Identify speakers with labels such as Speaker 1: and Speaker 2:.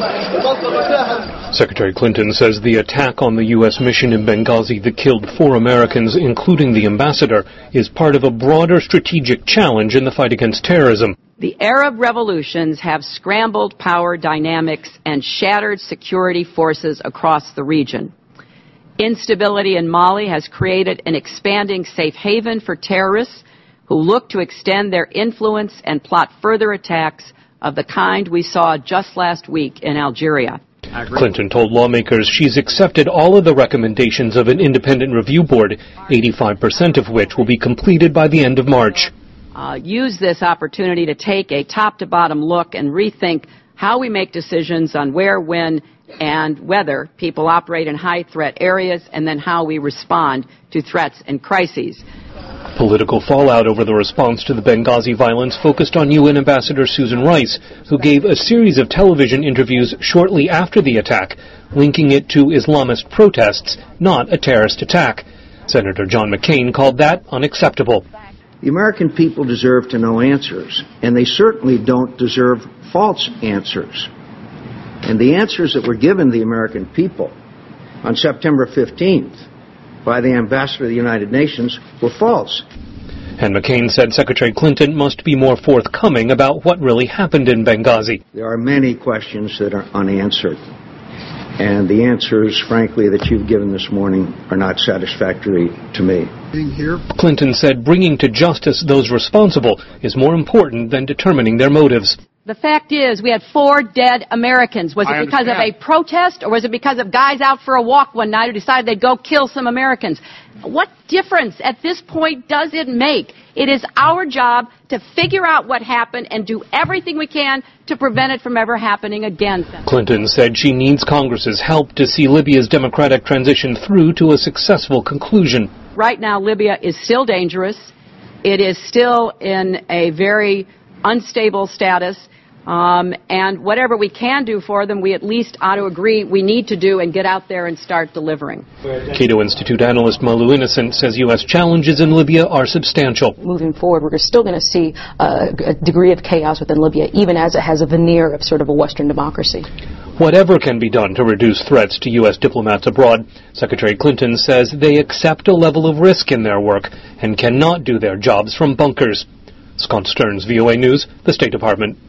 Speaker 1: Secretary Clinton says the attack on the U.S. mission in Benghazi that killed 4 Americans, including the ambassador, is part of a broader strategic challenge in the fight against terrorism.
Speaker 2: The Arab revolutions have scrambled power dynamics and shattered security forces across the region. Instability in Mali has created an expanding safe haven for terrorists who look to extend their influence and plot further attacks of the kind we saw just last week in Algeria.
Speaker 1: Clinton told lawmakers she's accepted all of the recommendations of an independent review board, 85% of which will be completed by the end of March.
Speaker 2: Use this opportunity to take a top-to-bottom look and rethink how we make decisions on where, when, and whether people operate in high-threat areas, and then how we respond to threats and crises.
Speaker 1: Political fallout over the response to the Benghazi violence focused on UN Ambassador Susan Rice, who gave a series of television interviews shortly after the attack, linking it to Islamist protests, not a terrorist attack. Senator John McCain called that unacceptable.
Speaker 3: The American people deserve to know answers, and they certainly don't deserve false answers. And the answers that were given the American people on September 15th by the ambassador of the United Nations were false.
Speaker 1: And McCain said Secretary Clinton must be more forthcoming about what really happened in Benghazi.
Speaker 3: There are many questions that are unanswered. And the answers, frankly, that you've given this morning are not satisfactory to me.
Speaker 1: Clinton said bringing to justice those responsible is more important than determining their motives.
Speaker 2: The fact is, we had 4 dead Americans. Was it because of a protest, or was it because of guys out for a walk one night who decided they'd go kill some Americans? What difference at this point does it make? It is our job to figure out what happened and do everything we can to prevent it from ever happening again.
Speaker 1: Clinton said she needs Congress's help to see Libya's democratic transition through to a successful conclusion.
Speaker 2: Right now, Libya is still dangerous. It is still in a very unstable status. And whatever we can do for them, we at least ought to agree we need to do and get out there and start delivering.
Speaker 1: Cato Institute analyst Malu Innocent says U.S. challenges in Libya are substantial.
Speaker 4: Moving forward, we're still going to see a degree of chaos within Libya, even as it has a veneer of sort of a Western democracy.
Speaker 1: Whatever can be done to reduce threats to U.S. diplomats abroad, Secretary Clinton says they accept a level of risk in their work and cannot do their jobs from bunkers. Scott Stearns, VOA News, the State Department.